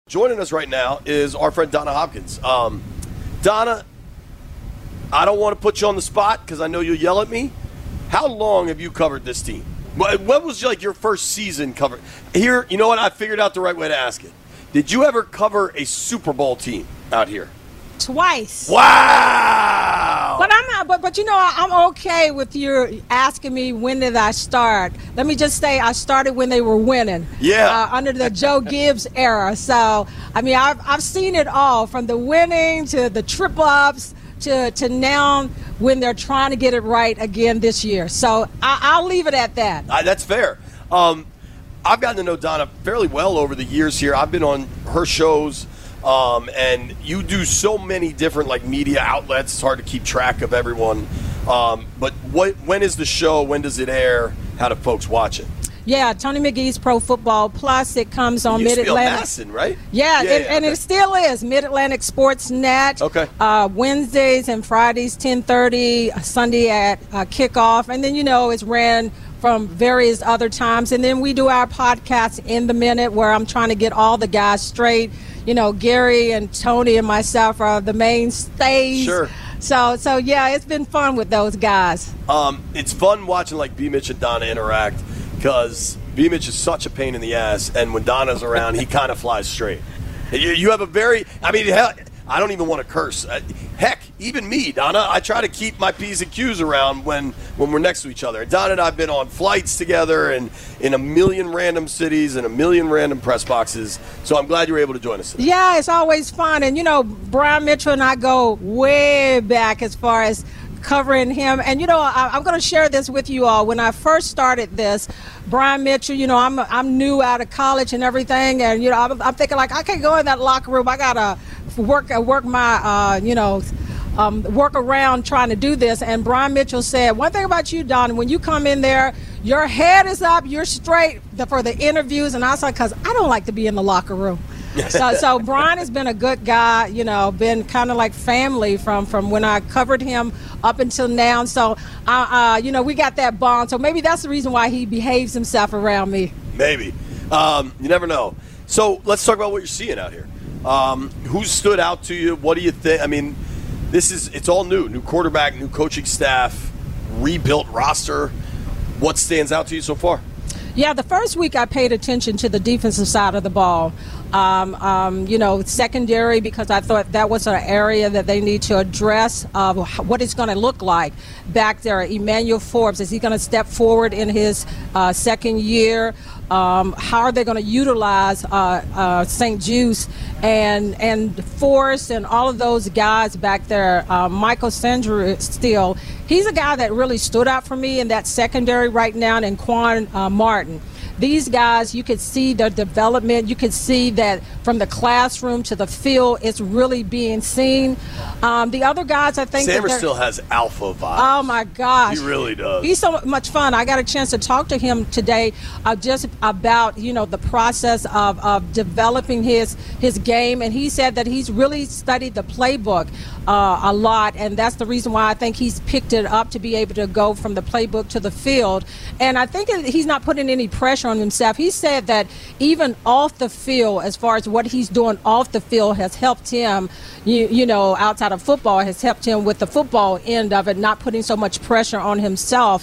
Joining us right now is our friend Donna Hopkins. Donna, I don't want to put you on the spot because I know you'll yell at me. How long have you covered this team? What was like your first season covered? Here, you know what? I figured out the right way to ask it. Did you ever cover a Super Bowl team out here? Twice. Wow! But you know, I'm okay with you asking me when did I start. Let me just say I started when they were winning. Yeah. Under the Joe Gibbs era. So I mean, I've seen it all from the winning to the trip ups to now when they're trying to get it right again this year. So I'll leave it at that. That's fair. I've gotten to know Donna fairly well over the years here. I've been on her shows. And you do so many different like media outlets. It's hard to keep track of everyone. But when is the show? When does it air? How do folks watch it? Yeah, Tony McGee's Pro Football Plus. It comes on Mid-Atlantic. Masson, right? Yeah, and it still is Mid-Atlantic Sports Net. Okay. Wednesdays and Fridays 10:30, Sunday at kickoff, and then it's ran from various other times, and then we do our podcast In the Minute, where I'm trying to get all the guys straight. Gary and Tony and myself are the mainstays. Sure. So yeah, it's been fun with those guys. It's fun watching like B. Mitch and Donna interact because B. Mitch is such a pain in the ass, and when Donna's around, he kind of flies straight. You have a very, hell, I don't even want to curse. Heck, even me, Donna, I try to keep my P's and Q's around when we're next to each other. Donna and I have been on flights together and in a million random cities and a million random press boxes. So I'm glad you were able to join us today. Yeah, it's always fun. And, Brian Mitchell and I go way back as far as covering him. And, I'm going to share this with you all. When I first started this, Brian Mitchell, I'm new out of college and everything. And, I'm thinking, like, I can't go in that locker room. I got to work my, work around trying to do this. And Brian Mitchell said, one thing about you, Don, when you come in there, your head is up, you're straight for the interviews. And I said, because I don't like to be in the locker room. So Brian has been a good guy, been kind of like family from when I covered him up until now. So, we got that bond. So maybe that's the reason why he behaves himself around me. Maybe. You never know. So let's talk about what you're seeing out here. Who stood out to you? What do you think? It's all new quarterback, new coaching staff, rebuilt roster. What stands out to you so far? Yeah, the first week I paid attention to the defensive side of the ball. Secondary, because I thought that was an area that they need to address what it's going to look like back there. Emmanuel Forbes, is he going to step forward in his second year? How are they going to utilize St. Juice and Forrest and all of those guys back there? Michael Sandra still, he's a guy that really stood out for me in that secondary right now, and Quan Martin. These guys, you could see their development. You could see that from the classroom to the field, it's really being seen. The other guys, I think Sammer still has alpha vibes. Oh my gosh, he really does. He's so much fun. I got a chance to talk to him today, just about the process of developing his game, and he said that he's really studied the playbook a lot, and that's the reason why I think he's picked it up to be able to go from the playbook to the field. And I think he's not putting any pressure on himself. He said that even off the field, as far as what he's doing off the field, has helped him, outside of football, has helped him with the football end of it, not putting so much pressure on himself.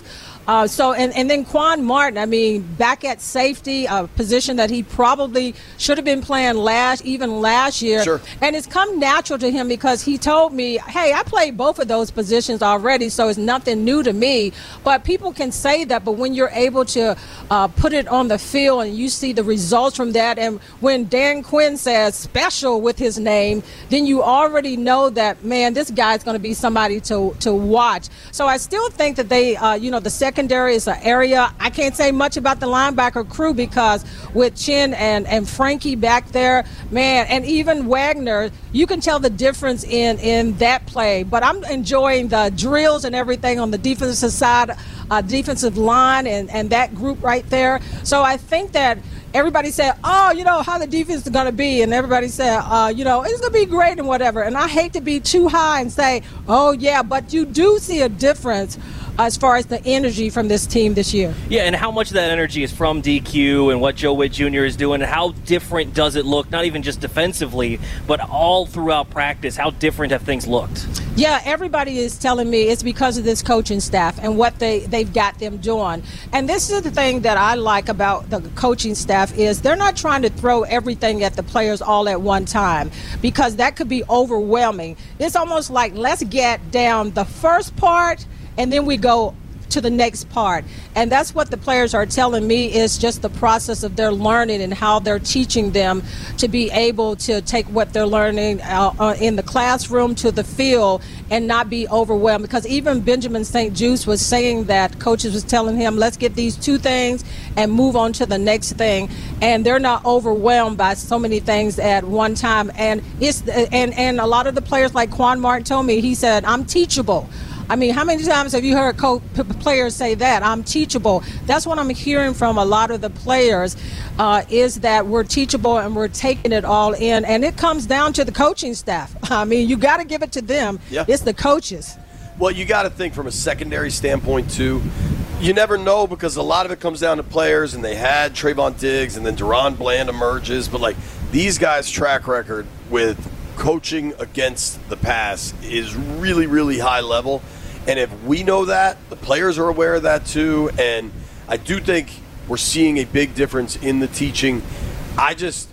And then Quan Martin, back at safety, a position that he probably should have been playing last year. Sure. And it's come natural to him because he told me, hey, I played both of those positions already, so it's nothing new to me. But people can say that, but when you're able to put it on the field and you see the results from that, and when Dan Quinn says special with his name, then you already know that, man, this guy's going to be somebody to watch. So I still think that they, the secondary is an area. I can't say much about the linebacker crew because with Chin and Frankie back there, man, and even Wagner, you can tell the difference in that play. But I'm enjoying the drills and everything on the defensive side, defensive line and that group right there. So I think that everybody said, how the defense is going to be. And everybody said, it's going to be great and whatever. And I hate to be too high and say, oh, yeah, but you do see a difference as far as the energy from this team this year. Yeah, and how much of that energy is from DQ and what Joe Witt Jr. is doing, and how different does it look, not even just defensively, but all throughout practice? How different have things looked? Yeah, everybody is telling me it's because of this coaching staff and what they've got them doing. And this is the thing that I like about the coaching staff is they're not trying to throw everything at the players all at one time, because that could be overwhelming. It's almost like, let's get down the first part and then we go to the next part. And that's what the players are telling me, is just the process of their learning and how they're teaching them to be able to take what they're learning in the classroom to the field and not be overwhelmed. Because even Benjamin St. Juste was saying that coaches was telling him, let's get these 2 things and move on to the next thing. And they're not overwhelmed by so many things at one time. And and a lot of the players, like Quan Martin told me, he said, I'm teachable. I mean, how many times have you heard players say that? I'm teachable. That's what I'm hearing from a lot of the players, is that we're teachable and we're taking it all in. And it comes down to the coaching staff. I mean, you got to give it to them. Yeah. It's the coaches. Well, you got to think from a secondary standpoint, too. You never know, because a lot of it comes down to players, and they had Trayvon Diggs, and then Deron Bland emerges. But, like, these guys' track record with coaching against the pass is really, really high level. And if we know that, the players are aware of that too. And I do think we're seeing a big difference in the teaching. I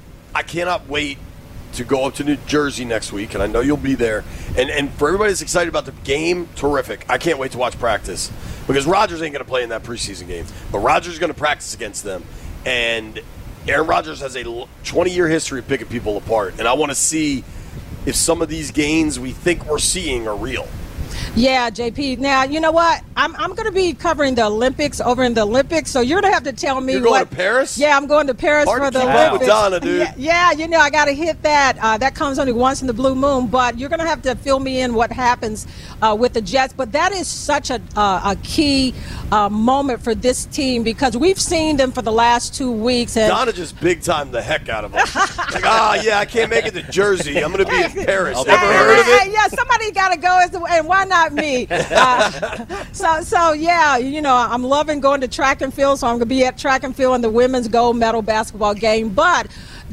cannot wait to go up to New Jersey next week, and I know you'll be there. And for everybody that's excited about the game, terrific. I can't wait to watch practice, because Rodgers ain't going to play in that preseason game. But Rodgers is going to practice against them. And Aaron Rodgers has a 20-year history of picking people apart. And I want to see if some of these gains we think we're seeing are real. Yeah, JP. Now, you know what? I'm going to be covering the Olympics over in the Olympics, so you're going to have to tell me. You're going to Paris? Yeah, I'm going to Paris for the Olympics. With Donna, dude. Yeah, you know, I got to hit that. That comes only once in the blue moon, but you're going to have to fill me in what happens with the Jets. But that is such a key moment for this team, because we've seen them for the last 2 weeks. And Donna just big-time the heck out of them. Like, yeah, I can't make it to Jersey. I'm going to be in Paris. Ever heard of it? Yeah, somebody got to go, and why not me? So yeah, you know, I'm loving going to track and field, so I'm going to be at track and field in the women's gold medal basketball game. But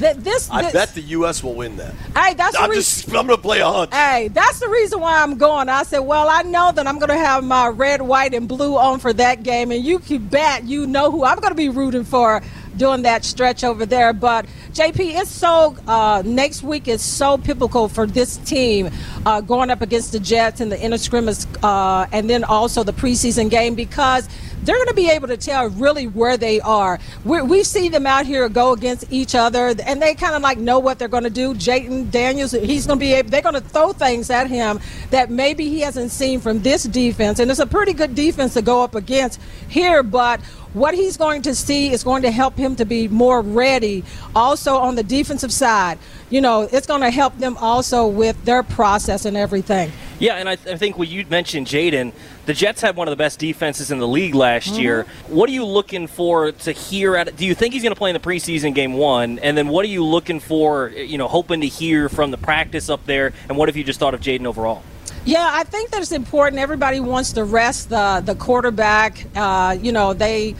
I bet the U.S. will win that. Hey, I'm going to play a hunch. Hey, that's the reason why I'm going. I said, well, I know that I'm going to have my red, white, and blue on for that game, and you can bet you know who I'm going to be rooting for doing that stretch over there. But JP, it's so next week is so pivotal for this team going up against the Jets in the inner scrimmage, and then also the preseason game, because they're going to be able to tell really where they are. We see them out here go against each other, and they kind of like know what they're going to do. Jayden Daniels, he's going to be able. They're going to throw things at him that maybe he hasn't seen from this defense, and it's a pretty good defense to go up against here. But what he's going to see is going to help him to be more ready. Also on the defensive side, you know, it's going to help them also with their process and everything. Yeah, and I think when you mentioned Jayden, the Jets had one of the best defenses in the league last year. What are you looking for to hear? Do you think he's going to play in the preseason game 1? And then what are you looking for, you know, hoping to hear from the practice up there? And what have you just thought of Jayden overall? Yeah, I think that it's important. Everybody wants to rest the quarterback. You know, they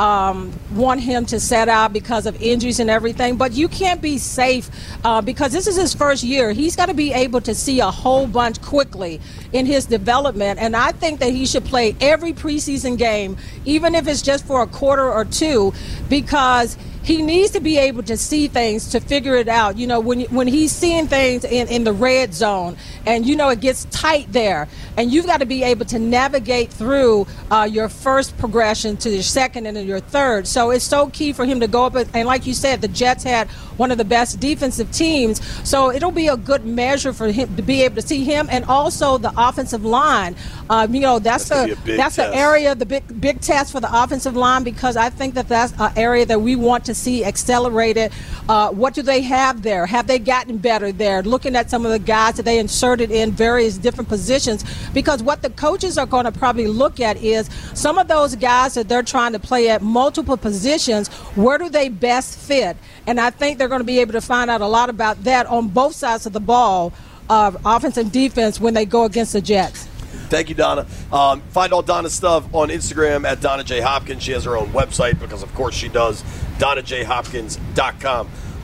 want him to set out because of injuries and everything. But you can't be safe because this is his first year. He's got to be able to see a whole bunch quickly in his development. And I think that he should play every preseason game, even if it's just for a quarter or two, because he needs to be able to see things to figure it out. You know, when he's seeing things in the red zone and, you know, it gets tight there, and you've got to be able to navigate through your first progression to your second and then your third. So it's so key for him to go up. And like you said, the Jets had one of the best defensive teams. So it'll be a good measure for him to be able to see him, and also the offensive line. You know, that's the area, the big test for the offensive line, because I think that that's an area that we want to see accelerated. What do they have there? Have they gotten better there? Looking at some of the guys that they inserted in various different positions, because what the coaches are going to probably look at is some of those guys that they're trying to play at multiple positions, where do they best fit? And I think they're going to be able to find out a lot about that on both sides of the ball, offense and defense, when they go against the Jets. Thank you, Donna. Find all Donna's stuff on Instagram at Donna J. Hopkins. She has her own website because, of course, she does. DonnaJHopkins.com.